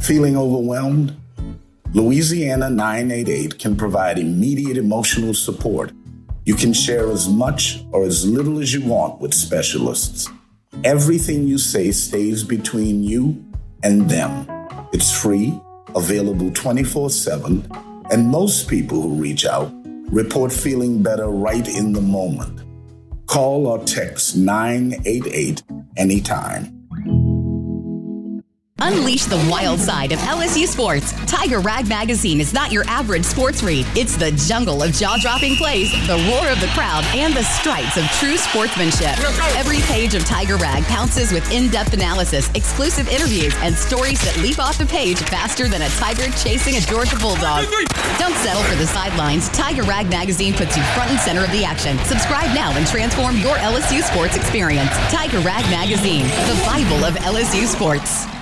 Feeling overwhelmed? Louisiana 988 can provide immediate emotional support. You can share as much or as little as you want with specialists. Everything you say stays between you and them. It's free, available 24/7, and most people who reach out report feeling better right in the moment. Call or text 988 anytime. Unleash the wild side of LSU sports. Tiger Rag Magazine is not your average sports read. It's the jungle of jaw-dropping plays, the roar of the crowd, and the stripes of true sportsmanship. Every page of Tiger Rag pounces with in-depth analysis, exclusive interviews, and stories that leap off the page faster than a tiger chasing a Georgia bulldog. Don't settle for the sidelines. Tiger Rag Magazine puts you front and center of the action. Subscribe now and transform your LSU sports experience. Tiger Rag Magazine, the Bible of LSU sports.